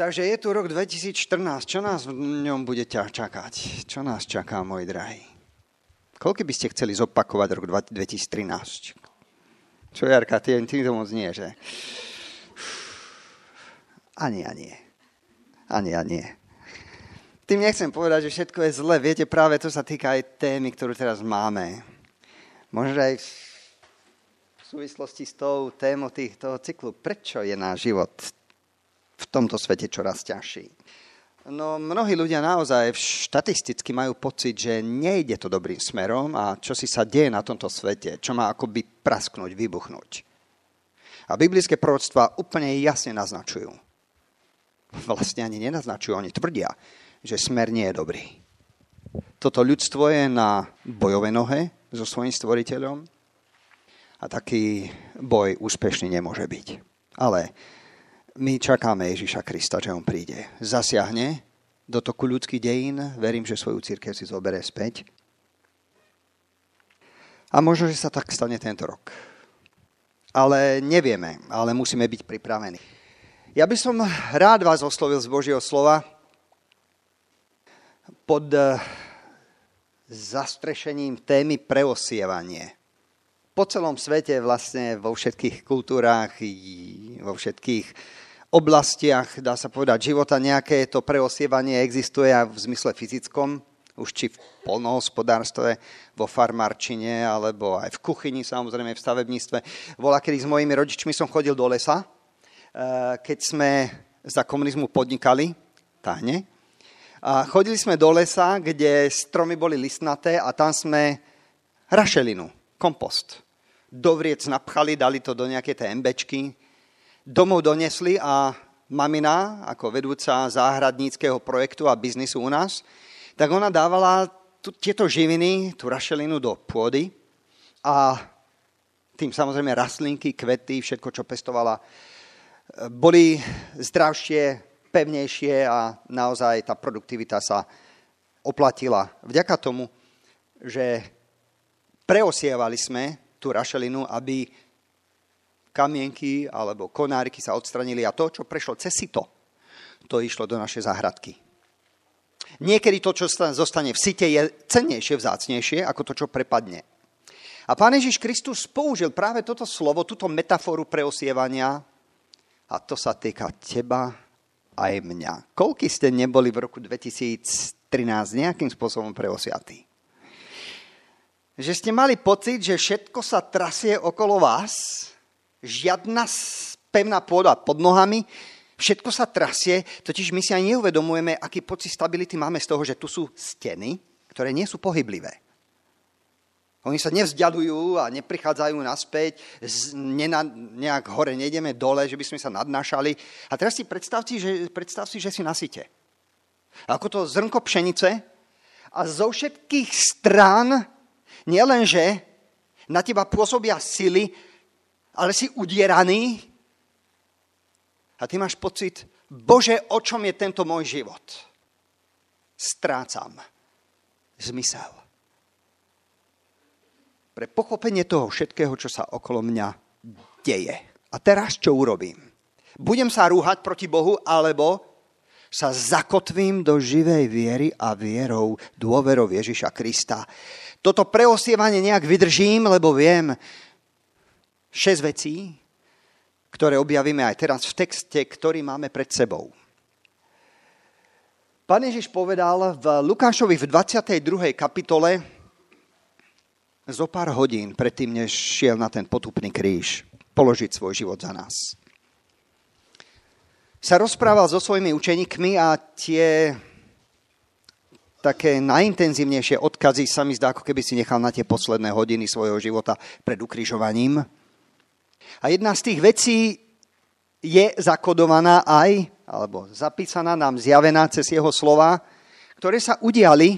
Takže je tu rok 2014. Čo nás v ňom bude čakať? Čo nás čaká, môj drahý? Koľko by ste chceli zopakovať rok 2013? Čo, Jarka, ty to moc nie, že? Ani. Tým nechcem povedať, že všetko je zle. Viete, práve to sa týka aj témy, ktorú teraz máme. Možno aj v súvislosti s tou témou toho cyklu. Prečo je náš život v tomto svete čoraz ťažší? No, mnohí ľudia naozaj štatisticky majú pocit, že nejde to dobrým smerom a čo si sa deje na tomto svete, čo má akoby prasknúť, vybuchnúť. A biblické proroctvá úplne jasne naznačujú. Vlastne ani nenaznačujú, oni tvrdia, že smer nie je dobrý. Toto ľudstvo je na bojovej nohe so svojím stvoriteľom a taký boj úspešný nemôže byť. Ale my čakáme Ježiša Krista, že on príde. Zasiahne do toku ľudských dejín. Verím, že svoju cirkev si zoberie späť. A možno, že sa tak stane tento rok. Ale nevieme, ale musíme byť pripravení. Ja by som rád vás oslovil z Božieho slova pod zastrešením témy preosievanie. Po celom svete, vlastne vo všetkých kultúrách, vo všetkých oblastiach, dá sa povedať, života nejaké to preosievanie existuje aj v zmysle fyzickom, už či v poľnohospodárstve, vo farmárčine, alebo aj v kuchyni, samozrejme v stavebníctve. Kedy s mojimi rodičmi som chodil do lesa, keď sme za komunizmu podnikali, táhne. A chodili sme do lesa, kde stromy boli listnaté a tam sme rašelinu, kompost, do vriec napchali, dali to do nejaké tie embečky, domov donesli a mamina, ako vedúca záhradníckeho projektu a biznisu u nás, tak ona dávala tieto živiny, tú rašelinu do pôdy a tým samozrejme rastlinky, kvety, všetko, čo pestovala, boli zdravšie, pevnejšie a naozaj tá produktivita sa oplatila. Vďaka tomu, že preosievali sme tú rašelinu, aby kamienky alebo konáriky sa odstranili a to, čo prešlo cez sito, to išlo do našej záhradky. Niekedy to, čo zostane v site, je cennejšie, vzácnejšie, ako to, čo prepadne. A Pán Ježiš Kristus použil práve toto slovo, túto metaforu preosievania a to sa týka teba aj mňa. Koľky ste neboli v roku 2013 nejakým spôsobom preosiatí? Že ste mali pocit, že všetko sa trasie okolo vás, žiadna pevná pôda pod nohami, všetko sa trasie, totiž my si aj neuvedomujeme, aký pocit stability máme z toho, že tu sú steny, ktoré nie sú pohyblivé. Oni sa nevzdialujú a neprichádzajú naspäť, nejak hore nejdeme dole, že by sme sa nadnášali. A teraz si predstav si, že si na syte. Ako to zrnko pšenice a zo všetkých strán nielenže na teba pôsobia sily, ale si udieraný a ty máš pocit, Bože, o čom je tento môj život? Strácam zmysel. Pre pochopenie toho všetkého, čo sa okolo mňa deje. A teraz čo urobím? Budem sa rúhať proti Bohu, alebo sa zakotvím do živej viery a dôverou Ježiša Krista. Toto preosievanie nejak vydržím, lebo viem 6 vecí, ktoré objavíme aj teraz v texte, ktorý máme pred sebou. Pán Ježiš povedal v Lukášovi v 22. kapitole zo pár hodín predtým, než šiel na ten potupný kríž položiť svoj život za nás. Sa rozprával so svojimi učeníkmi a tie také najintenzívnejšie odkazy sa mi zdá, ako keby si nechal na tie posledné hodiny svojho života pred ukrižovaním. A jedna z tých vecí je zakodovaná aj, alebo zapísaná nám, zjavená cez jeho slova, ktoré sa udiali,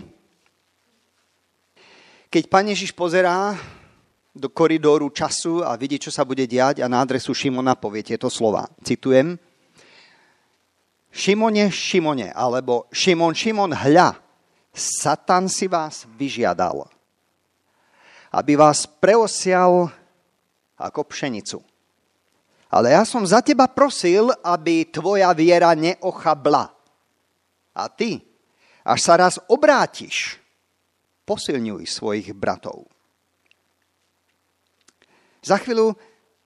keď Pán Ježiš pozerá do koridóru času a vidí, čo sa bude diať a na adresu Šimona povie tieto slova. Citujem. Šimone, Šimone, alebo Šimon, Šimon, hľa, Satan si vás vyžiadal, aby vás preosial ako pšenicu. Ale ja som za teba prosil, aby tvoja viera neochabla. A ty, až sa raz obrátiš, posilňuj svojich bratov. Za chvíľu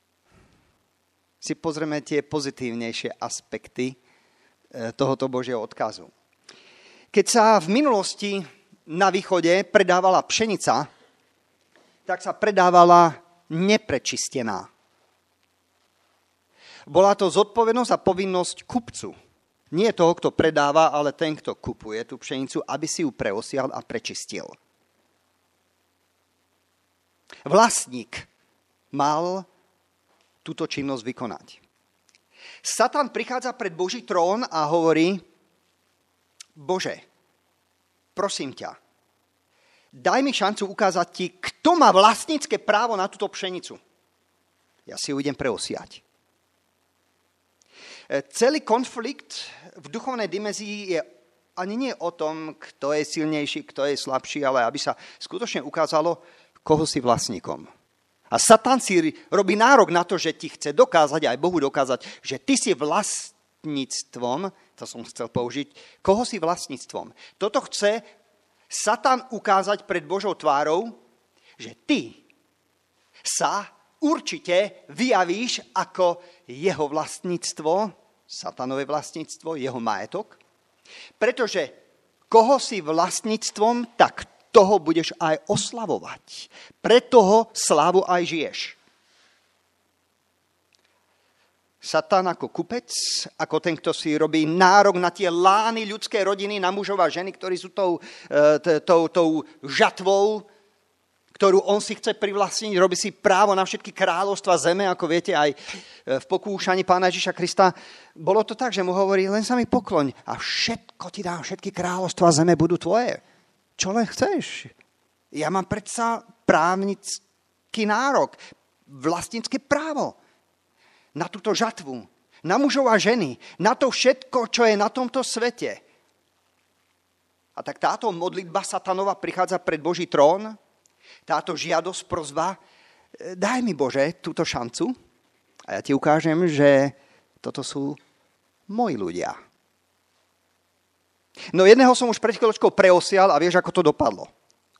si pozrieme tie pozitívnejšie aspekty tohoto Božieho odkazu. Keď sa v minulosti na východe predávala pšenica, tak sa predávala neprečistená. Bola to zodpovednosť a povinnosť kupcu. Nie toho, kto predáva, ale ten, kto kupuje tú pšenicu, aby si ju preosial a prečistil. Vlastník mal túto činnosť vykonať. Satan prichádza pred Boží trón a hovorí: Bože, prosím ťa, daj mi šancu ukázať ti, kto má vlastnícke právo na túto pšenicu. Ja si ju idem preosiať. Celý konflikt v duchovnej dimenzii je ani nie o tom, kto je silnejší, kto je slabší, ale aby sa skutočne ukázalo, koho si vlastníkom. A Satan si robí nárok na to, že ti chce dokázať, aj Bohu dokázať, že ty si vlastníctvom, to som chcel použiť, koho si vlastníctvom. Toto chce Satan ukázať pred Božou tvárou, že ty sa určite vyjavíš ako jeho vlastníctvo, satanové vlastníctvo, jeho majetok, pretože koho si vlastníctvom, tak toho budeš aj oslavovať. Pre toho slávu aj žiješ. Satan ako kupec, ako ten, kto si robí nárok na tie lány ľudskej rodiny, na mužov a ženy, ktorí sú tou žatvou, ktorú on si chce privlastniť, robí si právo na všetky kráľovstva zeme, ako viete, aj v pokúšaní Pána Ježiša Krista. Bolo to tak, že mu hovorí, len sa mi pokloň a všetko ti dám, všetky kráľovstva zeme budú tvoje. Čo len chceš? Ja mám predsa právnický nárok, vlastnícke právo na túto žatvu, na mužov a ženy, na to všetko, čo je na tomto svete. A tak táto modlitba satanova prichádza pred Boží trón, táto žiadosť, prosba, daj mi, Bože, túto šancu a ja ti ukážem, že toto sú moji ľudia. No jedného som už pred chvíľočkou preosial a vieš, ako to dopadlo.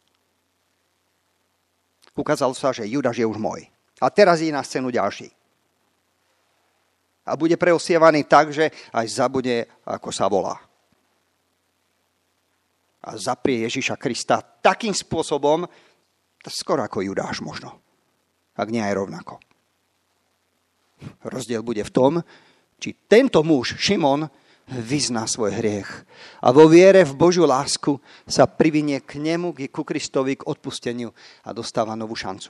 Ukázalo sa, že Judáš je už môj. A teraz je na scénu ďalší. A bude preosievaný tak, že aj zabude, ako sa volá. A zaprie Ježiša Krista takým spôsobom, skoro ako Judáš možno, ak nie aj rovnako. Rozdiel bude v tom, či tento muž, Šimon, vyzná svoj hriech a vo viere v Božiu lásku sa privinie k nemu, ku Kristovi, k odpusteniu a dostáva novú šancu.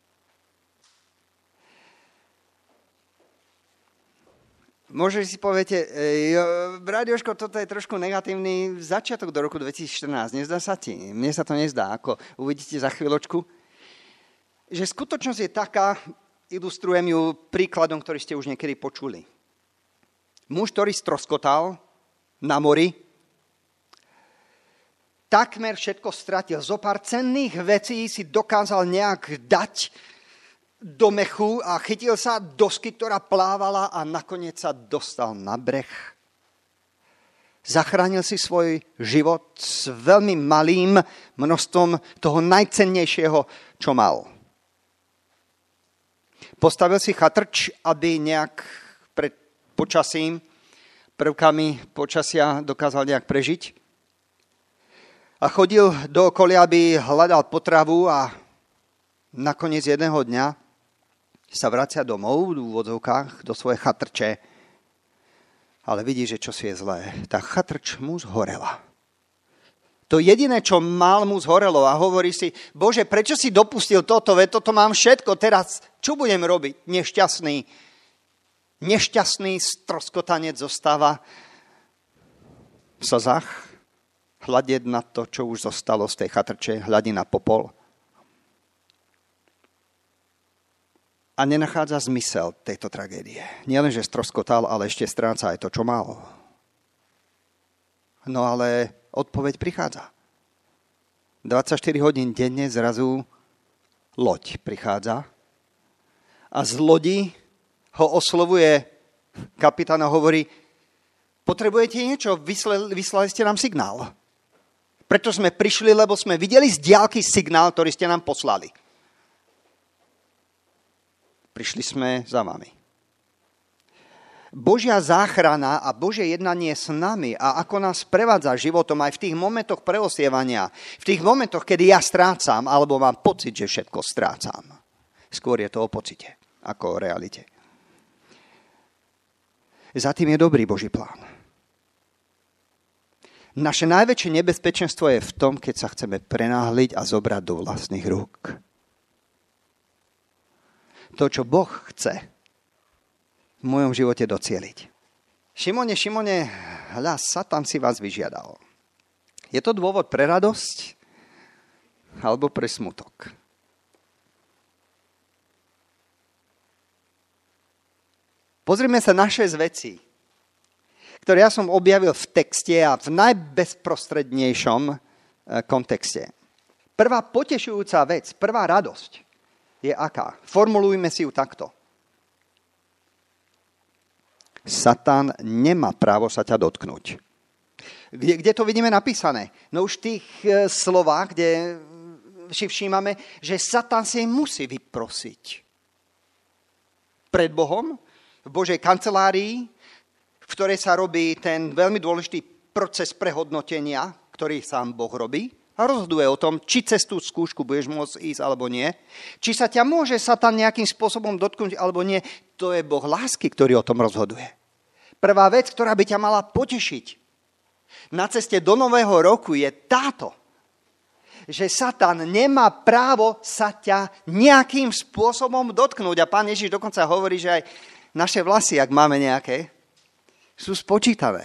Možno si poviete, brat Jožko, toto je trošku negatívny začiatok do roku 2014. Nezdá sa ti? Mne sa to nezdá, ako uvidíte za chvíľočku. Že skutočnosť je taká, ilustrujem ju príkladom, ktorý ste už niekedy počuli. Muž, ktorý stroskotal na mori, takmer všetko stratil. Zopár cenných vecí si dokázal nejak dať do mechu a chytil sa dosky, ktorá plávala a nakoniec sa dostal na breh. Zachránil si svoj život s veľmi malým množstvom toho najcennejšieho, čo mal. Postavil si chatrč, aby nejak pred počasím, prvkami počasia dokázal nejak prežiť. A chodil do okolia, aby hľadal potravu a nakoniec jedného dňa sa vracia domov v úvodzovkách do svojej chatrče, ale vidí, že čosi je zlé. Tá chatrč mu zhorela. To jediné, čo mal, mu zhorelo a hovorí si, Bože, prečo si dopustil toto, toto mám všetko, teraz čo budem robiť? Nešťastný stroskotanec zostáva v slzách, hľadieť na to, čo už zostalo z tej chatrče, hľadí na popol. A nenachádza zmysel tejto tragédie. Nielen, že stroskotal, ale ešte stráca aj to, čo mal. No ale odpoveď prichádza. 24 hodín denne zrazu loď prichádza a z lodi ho oslovuje kapitán a hovorí, potrebujete niečo, vyslali ste nám signál. Preto sme prišli, lebo sme videli z diaľky signál, ktorý ste nám poslali. Prišli sme za vami. Božia záchrana a Božie jednanie s nami a ako nás prevádza životom aj v tých momentoch preosievania, v tých momentoch, kedy ja strácam alebo mám pocit, že všetko strácam. Skôr je to o pocite, ako o realite. Za tým je dobrý Boží plán. Naše najväčšie nebezpečenstvo je v tom, keď sa chceme prenáhliť a zobrať do vlastných rúk. To, čo Boh chce v mojom živote docieliť. Šimone, hľa, Satan si vás vyžiadal. Je to dôvod pre radosť alebo pre smutok? Pozrime sa na 6 vecí, ktoré ja som objavil v texte a v najbezprostrednejšom kontexte. Prvá potešujúca vec, prvá radosť je aká? Formulujme si ju takto. Satan nemá právo sa ťa dotknúť. Kde to vidíme napísané? No už v tých slovách, kde si všímame, že Satan si musí vyprosiť pred Bohom, v Božej kancelárii, v ktorej sa robí ten veľmi dôležitý proces prehodnotenia, ktorý sám Boh robí a rozhoduje o tom, či cez tú skúšku budeš môcť ísť alebo nie. Či sa ťa môže Satan nejakým spôsobom dotknúť alebo nie, to je Boh lásky, ktorý o tom rozhoduje. Prvá vec, ktorá by ťa mala potešiť na ceste do nového roku je táto, že Satan nemá právo sa ťa nejakým spôsobom dotknúť. A Pán Ježiš dokonca hovorí, že aj naše vlasy, ak máme nejaké, sú spočítané.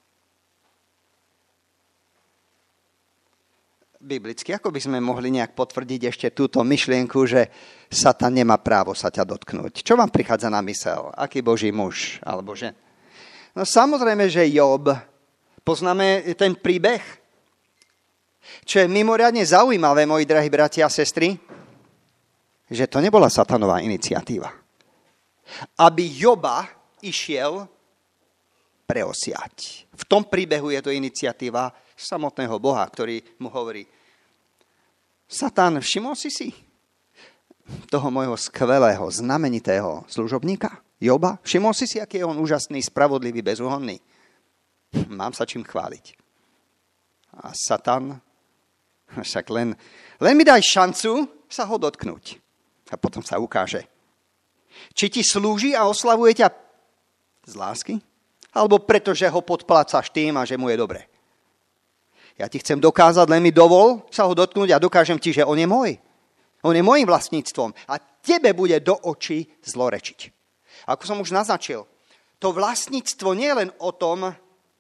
Biblicky, ako by sme mohli nejak potvrdiť ešte túto myšlienku, že Satan nemá právo sa ťa dotknúť? Čo vám prichádza na mysel? Aký Boží muž alebo žena? No samozrejme, že Job. Poznáme ten príbeh? Čo je mimoriadne zaujímavé, moji drahí bratia a sestry, že to nebola satanová iniciatíva. Aby Joba išiel preosiať. V tom príbehu je to iniciatíva samotného Boha, ktorý mu hovorí, Satan, všimol si toho môjho skvelého, znamenitého služobníka, Joba? Všimol si, aký je on úžasný, spravodlivý, bezúhonný? Mám sa čím chváliť. A Satan, však len mi daj šancu sa ho dotknúť. A potom sa ukáže. Či ti slúži a oslavuje ťa z lásky? Alebo preto, že ho podplácaš tým a že mu je dobre? Ja ti chcem dokázať, len mi dovol sa ho dotknúť a dokážem ti, že on je môj. On je môjim vlastníctvom a tebe bude do očí zlorečiť. Ako som už naznačil, to vlastníctvo nie je len o tom,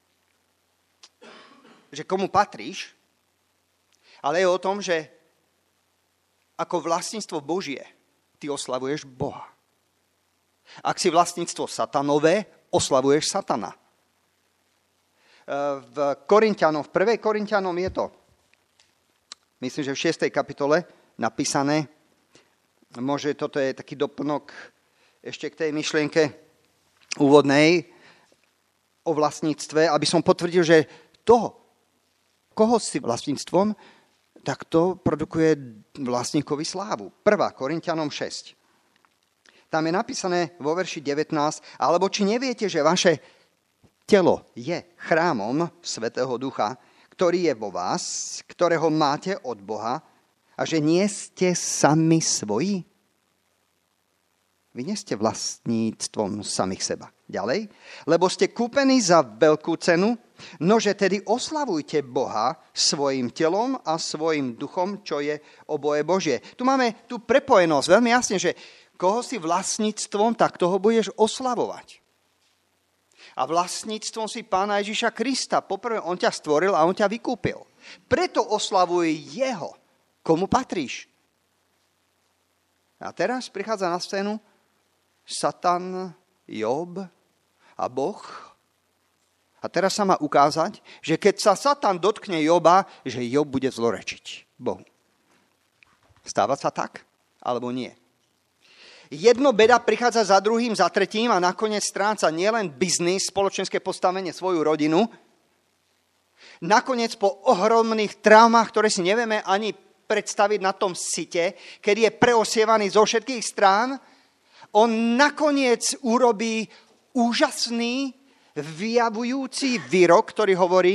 že komu patríš, ale je o tom, že ako vlastníctvo Božie ty oslavuješ Boha. Ak si vlastníctvo satanové, oslavuješ Satana. V 1. Korinťanom je to, myslím, že v 6. kapitole napísané, môže toto je taký doplnok ešte k tej myšlienke úvodnej o vlastníctve, aby som potvrdil, že toho, koho si vlastníctvom, tak to produkuje vlastníkovi slávu. 1. Korinťanom 6. Tam je napísané vo verši 19, alebo či neviete, že vaše telo je chrámom Svätého Ducha, ktorý je vo vás, ktorého máte od Boha a že nie ste sami svoji? Vy nie ste vlastníctvom samých seba. Ďalej, lebo ste kúpení za veľkú cenu, nože tedy oslavujte Boha svojim telom a svojim duchom, čo je oboje Božie. Tu máme tú prepojenosť veľmi jasne, že koho si vlastníctvom, tak toho budeš oslavovať. A vlastníctvom si Pána Ježiša Krista. Poprvé, on ťa stvoril a on ťa vykúpil. Preto oslavuj jeho, komu patríš. A teraz prichádza na scénu Satan, Job a Boh. A teraz sa má ukázať, že keď sa Satan dotkne Joba, že Job bude zlorečiť Bohu. Stáva sa tak, alebo nie? jedno beda prichádza za druhým, za tretím a nakoniec stráca nielen biznis, spoločenské postavenie, svoju rodinu. Nakoniec po ohromných traumách, ktoré si nevieme ani predstaviť na tom site, kedy je preosievaný zo všetkých strán, on nakoniec urobí úžasný, vyjavujúci výrok, ktorý hovorí: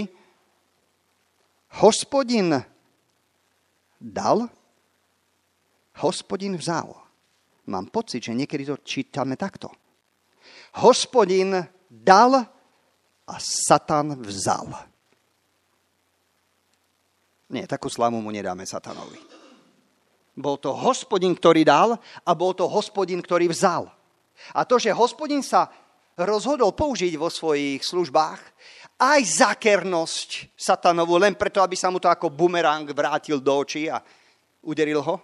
Hospodin dal, Hospodin vzal. Mám pocit, že niekedy to čítame takto. Hospodin dal a Satan vzal. Nie, takú slavu mu nedáme Satanovi. Bol to Hospodin, ktorý dal, a bol to Hospodin, ktorý vzal. A to, že Hospodin sa rozhodol použiť vo svojich službách aj zákernosť Satanovu, len preto, aby sa mu to ako bumerang vrátil do očí a uderil ho,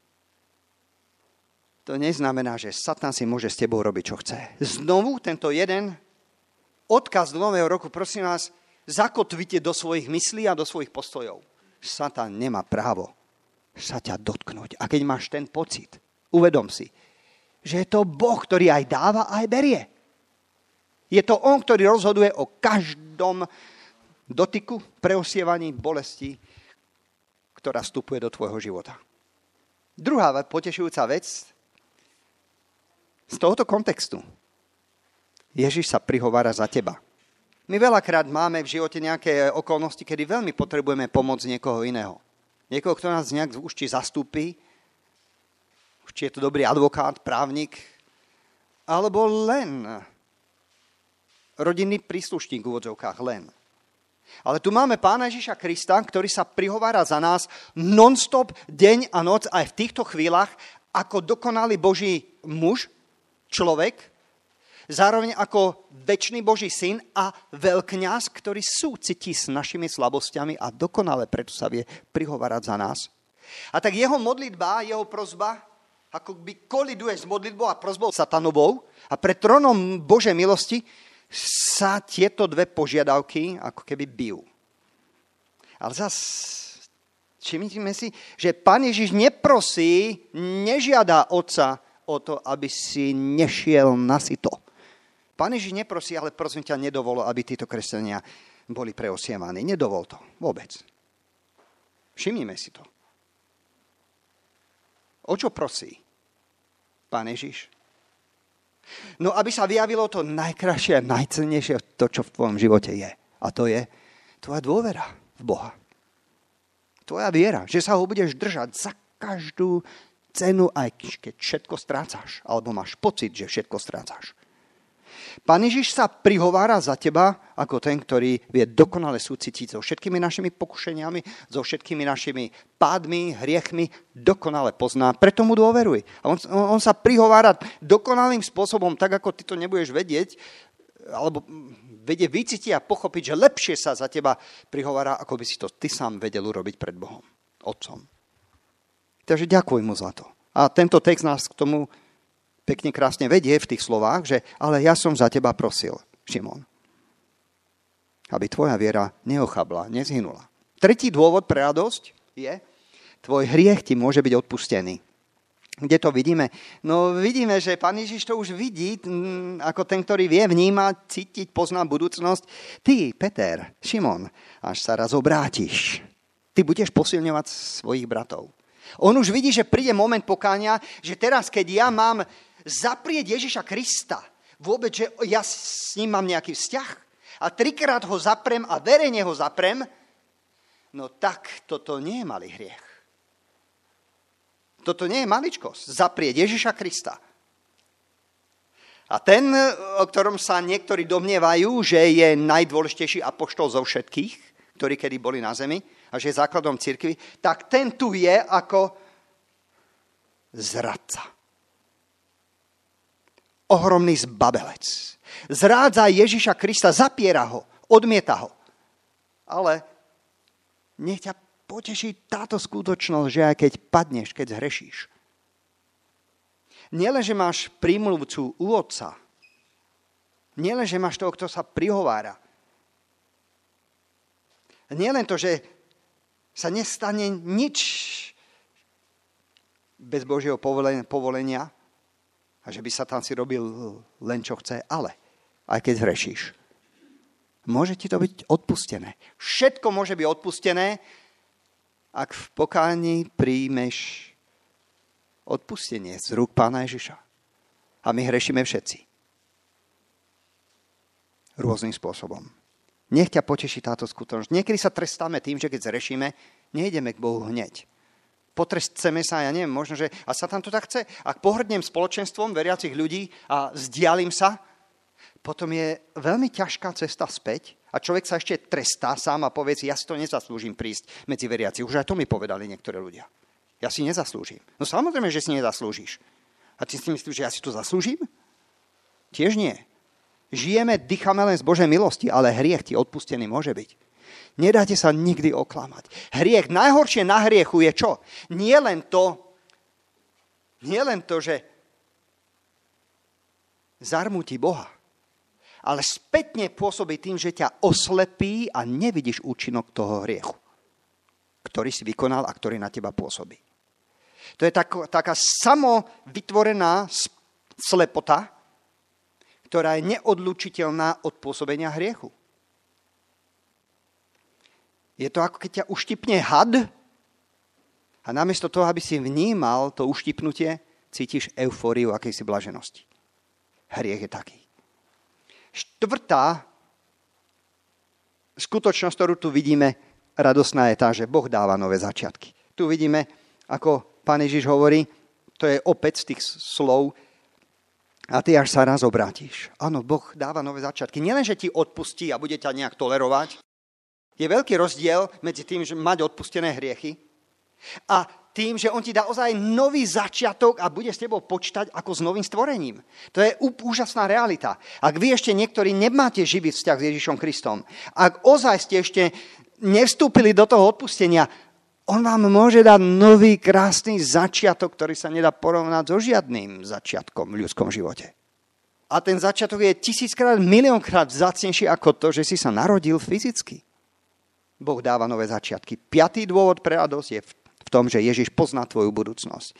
to neznamená, že Satan si môže s tebou robiť, čo chce. Znovu tento jeden odkaz do nového roku, prosím vás, zakotvite do svojich myslí a do svojich postojov. Satan nemá právo sa ťa dotknúť. A keď máš ten pocit, uvedom si, že je to Boh, ktorý aj dáva, aj berie. Je to on, ktorý rozhoduje o každom dotyku, preosievaní, bolesti, ktorá vstupuje do tvojho života. Druhá potešujúca vec z tohoto kontextu. Ježiš sa prihovára za teba. My veľakrát máme v živote nejaké okolnosti, kedy veľmi potrebujeme pomoc niekoho iného. Niekoho, kto nás nejak už či zastúpi, už či je to dobrý advokát, právnik, alebo len rodinný príslušník v úvodzovkách, len. Ale tu máme Pána Ježiša Krista, ktorý sa prihovára za nás non-stop, deň a noc, aj v týchto chvíľach, ako dokonalý Boží muž, človek, zároveň ako večný Boží syn a veľkňaz, ktorý súcití s našimi slabosťami a dokonale preto sa vie prihovárať za nás. A tak jeho modlitba, jeho prosba, ako by koliduje s modlitbou a prosbou satanovou a pred trónom Božej milosti sa tieto dve požiadavky ako keby bijú. Ale zase všimnime si, že Pán Ježiš neprosí, nežiada Otca o to, aby si nešiel nasyto. Pán Ježiš neprosí, ale prosím ťa, nedovol, aby títo kresťania boli preosievaní. Nedovol to. Vôbec. Všimnime si to. O čo prosí Pán Ježiš? No, aby sa vyjavilo to najkrajšie a najcennejšie, to, čo v tvojom živote je. A to je tvoja dôvera v Boha. Tvoja viera, že sa ho budeš držať za každú cenu, aj keď všetko strácaš. Alebo máš pocit, že všetko strácaš. Pán Ježiš sa prihovára za teba ako ten, ktorý vie dokonale súcitiť so všetkými našimi pokušeniami, so všetkými našimi pádmi, hriechmi, dokonale pozná. Preto mu dôveruj. A on sa prihovára dokonalým spôsobom, tak ako ty to nebudeš vedieť, alebo vedie vycítiť a pochopiť, že lepšie sa za teba prihovára, ako by si to ty sám vedel urobiť pred Bohom, Otcom. Takže ďakuj mu za to. A tento text nás k tomu pekne krásne vedie v tých slovách, že ale ja som za teba prosil, Šimon, aby tvoja viera neochabla, nezhynula. Tretí dôvod pre radosť je, tvoj hriech ti môže byť odpustený. Kde to vidíme? No vidíme, že Pán Ježiš to už vidí, ako ten, ktorý vie vnímať, cítiť, pozná budúcnosť. Ty, Peter, Šimon, až sa raz obrátiš, ty budeš posilňovať svojich bratov. On už vidí, že príde moment pokánia, že teraz, keď ja mám zaprieť Ježiša Krista, vôbec, že ja s ním mám nejaký vzťah a 3-krát ho zaprem a verejne ho zaprem, no tak toto nie je malý hriech. Toto nie je maličkosť, zaprieť Ježiša Krista. A ten, o ktorom sa niektorí domnievajú, že je najdôležitejší apoštol zo všetkých, ktorí kedy boli na zemi a že je základom cirkvi, tak ten tu je ako zradca. Ohromný zbabelec. Zrádza Ježiša Krista, zapiera ho, odmieta ho. Ale nech ťa poteší táto skutočnosť, že aj keď padneš, keď zhrešíš. Nielen, že máš prímluvcu u Otca, nielen, že máš toho, kto sa prihovára, nielen to, že sa nestane nič bez Božieho povolenia, A že by Satan si robil len čo chce, ale aj keď zhrešíš, môže ti to byť odpustené. Všetko môže byť odpustené, ak v pokáni príjmeš odpustenie z rúk Pána Ježiša. A my hrešíme všetci. Rôznym spôsobom. Nech ťa poteší táto skutočnosť. Niekedy sa trestáme tým, že keď zrešíme, nejdeme k Bohu hneď. Potrestceme sa, ja neviem, možno, že a Satan to tak chce. Ak pohrdnem spoločenstvom veriacich ľudí a vzdialím sa, potom je veľmi ťažká cesta späť a človek sa ešte trestá sám a povie si, ja si to nezaslúžim prísť medzi veriacich. Už aj to mi povedali niektorí ľudia. Ja si nezaslúžim. No samozrejme, že si nezaslúžiš. A ty si myslíš, že ja si to zaslúžim? Tiež nie. Žijeme, dýchame len z Božej milosti, ale hriech ti odpustený môže byť. Nedáte sa nikdy oklamať. Hriech, najhoršie na hriechu je čo? Nie len to, že zarmúti Boha, ale spätne pôsobí tým, že ťa oslepí a nevidíš účinok toho hriechu, ktorý si vykonal a ktorý na teba pôsobí. To je taká samovytvorená slepota, ktorá je neodlučiteľná od pôsobenia hriechu. Je to ako keď ťa uštipne had a namiesto toho, aby si vnímal to uštipnutie, cítiš eufóriu akejsi blaženosti. Hriech je taký. Štvrtá skutočnosť, ktorú tu vidíme, radosná je tá, že Boh dáva nové začiatky. Tu vidíme, ako Pán Ježiš hovorí, to je opäť z tých slov, a ty až sa raz obrátiš. Áno, Boh dáva nové začiatky. Nielen, že ti odpustí a bude ťa nejak tolerovať. Je veľký rozdiel medzi tým, že mať odpustené hriechy a tým, že on ti dá ozaj nový začiatok a bude s tebou počítať ako s novým stvorením. To je úžasná realita. Ak vy ešte niektorí nemáte živý vzťah s Ježišom Kristom, ak ozaj ste ešte nevstúpili do toho odpustenia, on vám môže dať nový krásny začiatok, ktorý sa nedá porovnať so žiadnym začiatkom v ľudskom živote. A ten začiatok je 1000-krát, miliónkrát vzácnejší ako to, že si sa narodil fyzicky. Boh dáva nové začiatky. 5. dôvod pre radosť je v tom, že Ježiš pozná tvoju budúcnosť.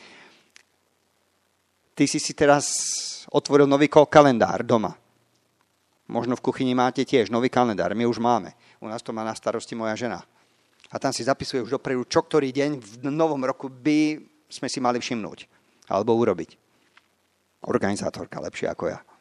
Ty si teraz otvoril nový kalendár doma. Možno v kuchyni máte tiež nový kalendár. My už máme. U nás to má na starosti moja žena. A tam si zapisuje už dopredu, čo ktorý deň v novom roku by sme si mali všimnúť. Alebo urobiť. Organizátorka lepšie ako ja.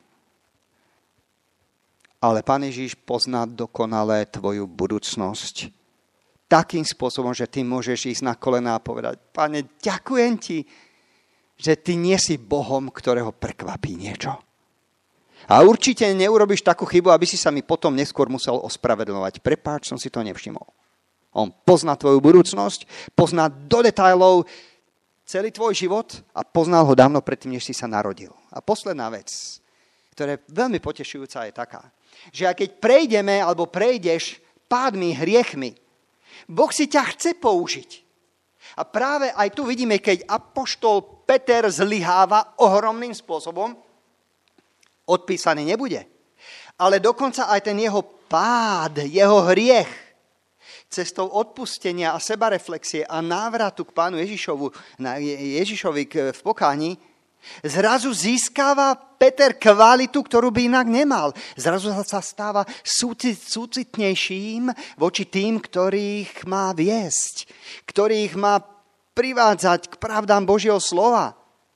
Ale Pán Ježiš pozná dokonale tvoju budúcnosť. Takým spôsobom, že ty môžeš ísť na kolená a povedať, Pane, ďakujem ti, že ty nie si Bohom, ktorého prekvapí niečo. A určite neurobíš takú chybu, aby si sa mi potom neskôr musel ospravedlňovať. Prepáč, som si to nevšimol. On pozná tvoju budúcnosť, pozná do detailov celý tvoj život a poznal ho dávno predtým, než si sa narodil. A posledná vec, ktorá je veľmi potešujúca, je taká, že aj keď prejdeme alebo prejdeš pádmi, hriechmi, Boh si ťa chce použiť. A práve aj tu vidíme, keď apoštol Peter zlyháva ohromným spôsobom, odpísaný nebude. Ale dokonca aj ten jeho pád, jeho hriech, cestou odpustenia a sebareflexie a návratu k Pánu Ježišovi v pokáni, zrazu získava Peter kvalitu, ktorú by inak nemal. Zrazu sa stáva súcitnejším voči tým, ktorých má viesť, ktorých má privádzať k pravdám Božieho slova.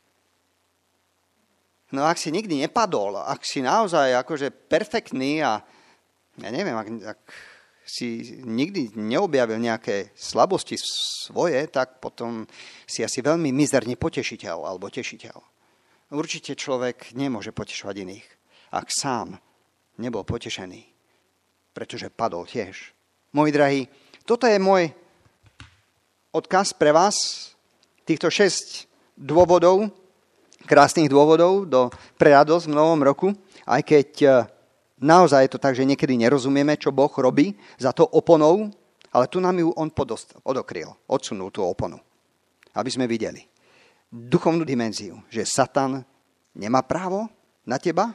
No ak si nikdy nepadol, ak si naozaj akože perfektný a ja neviem, ak si nikdy neobjavil nejaké slabosti svoje, tak potom si asi veľmi mizerný potešiteľ alebo tešiteľ. Určite človek nemôže potešovať iných, ak sám nebol potešený, pretože padol tiež. Moji drahí, toto je môj odkaz pre vás, týchto 6 dôvodov, krásnych dôvodov pre radosť v novom roku, aj keď naozaj je to tak, že niekedy nerozumieme, čo Boh robí za to oponou, ale tu nám ju on odokryl, odsunul tú oponu, aby sme videli duchovnú dimenziu, že Satan nemá právo na teba,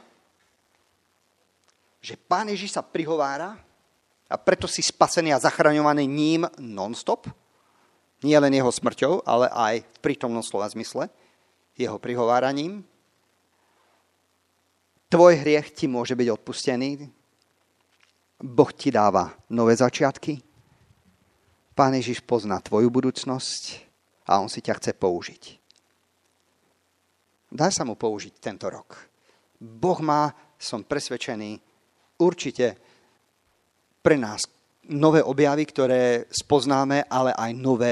že Pán Ježiš sa prihovára a preto si spasený a zachraňovaný ním non-stop, nie len jeho smrťou, ale aj v prítomnom slova zmysle, jeho prihováraním. Tvoj hriech ti môže byť odpustený. Boh ti dáva nové začiatky. Pán Ježiš pozná tvoju budúcnosť a on si ťa chce použiť. Daj sa mu použiť tento rok. Boh má, som presvedčený, určite pre nás nové objavy, ktoré spoznáme, ale aj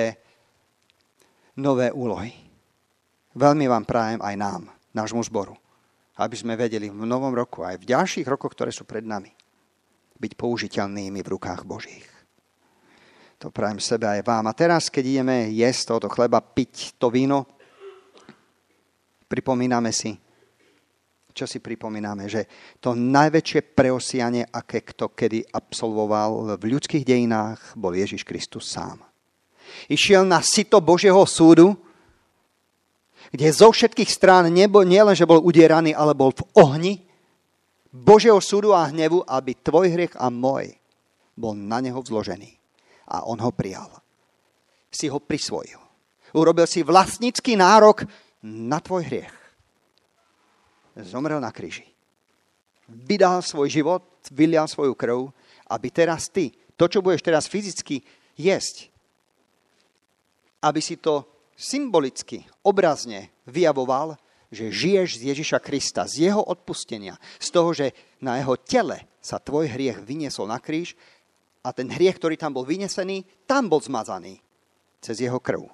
nové úlohy. Veľmi vám prajem aj nám, nášmu zboru, aby sme vedeli v novom roku, aj v ďalších rokoch, ktoré sú pred nami, byť použiteľnými v rukách Božích. To prajem sebe aj vám. A teraz, keď ideme jesť tohoto chleba, piť to víno, pripomíname si, čo si pripomíname, že to najväčšie preosianie, aké kto kedy absolvoval v ľudských dejinách, bol Ježiš Kristus sám. Išiel na sito Božieho súdu, kde zo všetkých strán nielen, že bol udieraný, ale bol v ohni Božieho súdu a hnevu, aby tvoj hriech a môj bol na neho vzložený. A on ho prijal. Si ho prisvojil. Urobil si vlastnícky nárok na tvoj hriech. Zomrel na kríži. Vydal svoj život, vylial svoju krv, aby teraz ty, to, čo budeš teraz fyzicky jesť, aby si to symbolicky, obrazne vyjavoval, že žiješ z Ježiša Krista, z jeho odpustenia, z toho, že na jeho tele sa tvoj hriech vyniesol na kríž a ten hriech, ktorý tam bol vynesený, tam bol zmazaný cez jeho krv.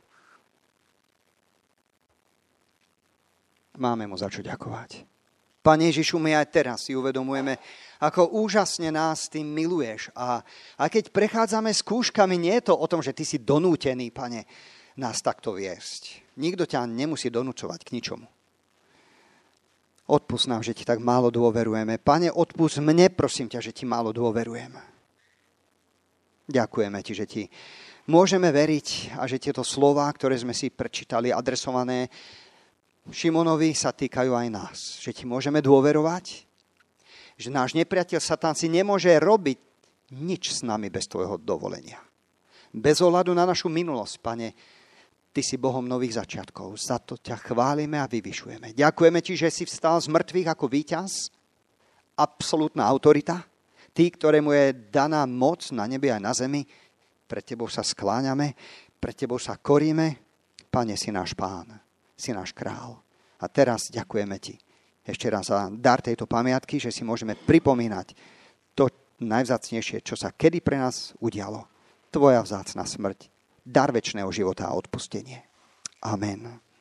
Máme mu za čo ďakovať. Pane Ježišu, my aj teraz si uvedomujeme, ako úžasne nás tým miluješ. A keď prechádzame skúškami, nie je to o tom, že ty si donútený, Pane, nás takto viesť. Nikto ťa nemusí donúcovať k ničomu. Odpusť nám, že ti tak málo dôverujeme. Pane, odpusť mne, prosím ťa, že ti málo dôverujem. Ďakujeme ti, že ti môžeme veriť a že tieto slová, ktoré sme si prečítali, adresované Šimonovi, sa týkajú aj nás. Že ti môžeme dôverovať, že náš nepriateľ Satan si nemôže robiť nič s nami bez tvojho dovolenia. Bez ohľadu na našu minulosť, Pane, ty si Bohom nových začiatkov. Za to ťa chválime a vyvyšujeme. Ďakujeme ti, že si vstal z mŕtvych ako víťaz, absolútna autorita. Tí, ktorému je daná moc na nebi a na zemi, pred tebou sa skláňame, pred tebou sa koríme. Pane, si náš pán, si náš král. A teraz ďakujeme ti ešte raz za dar tejto pamiatky, že si môžeme pripomínať to najvzácnejšie, čo sa kedy pre nás udialo. Tvoja vzácna smrť, dar večného života a odpustenie. Amen.